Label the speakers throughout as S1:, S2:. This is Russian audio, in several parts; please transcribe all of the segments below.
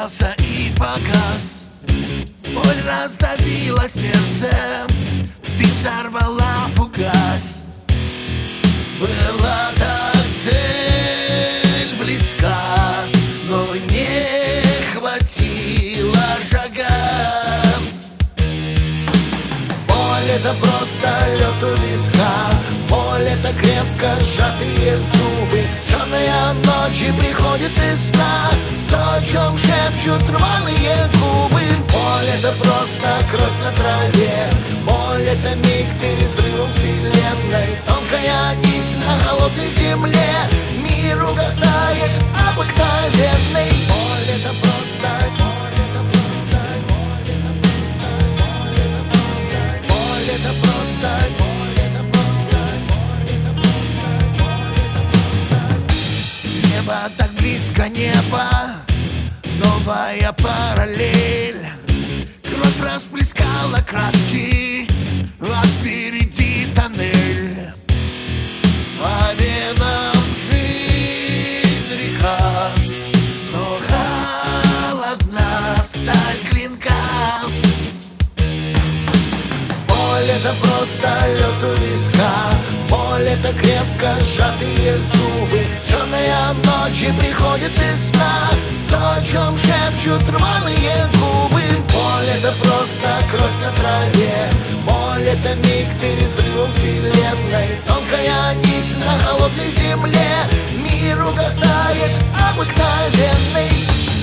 S1: разгорелся и погас. Боль раздавила сердце, ты взорвала фугас. Была так цель близка, но не хватило шага. Боль — это просто лед у виска, боль — это крепко сжатые зубы. Черные ночи приходят из сна, то, о чем шепчут рваные губы. Боль — это просто кровь на траве, боль — это миг перед взрывом вселенной. Тонкая нить на холодной земле, мир угасает обыкновенный. Боль — это просто, боль — это просто, боль — это просто, боль — это просто, боль — это просто, боль — это просто, боль — это просто, боль — это просто. Небо так близко, небо, новая параллель. Кровь расплескала краски, а впереди тоннель. По венам жизнь река, но холодна сталь клинка. Боль — это просто лед у виска, боль — это крепко сжатые зубы. Черные ночи приходят из сна, то, о чем шепчут рваные губы. Боль — это просто кровь на траве, боль — это миг перед взрывом вселенной. Тонкая нить на холодной земле, мир угасает обыкновенный.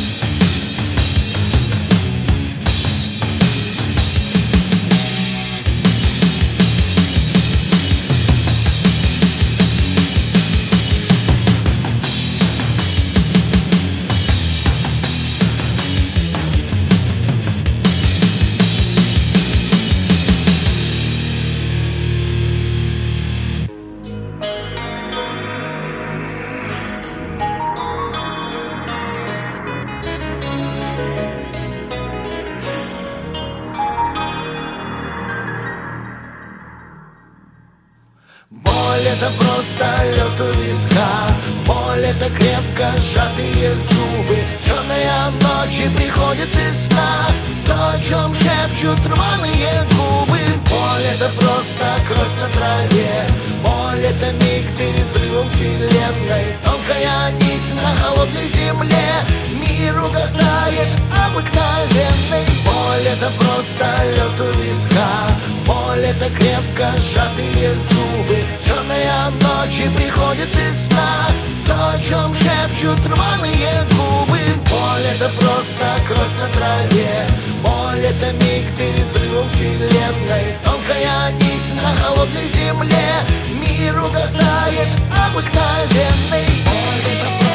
S1: Боль — это просто лед у виска, боль — это крепко сжатые зубы. Черные ночи приходят из сна, то, о чем шепчут рваные губы. Боль — это просто кровь на траве, боль — это миг перед взрывом вселенной. Тонкая нить на холодной земле, мир угасает обыкновенный. Боль — это просто лед у виска, боль — это крепко сжатые зубы. Черные ночи приходят из сна, то, о чем шепчут рваные губы. Боль — это просто кровь на траве, боль — это миг перед взрывом вселенной. Тонкая нить на холодной земле, мир угасает обыкновенный. Боль — это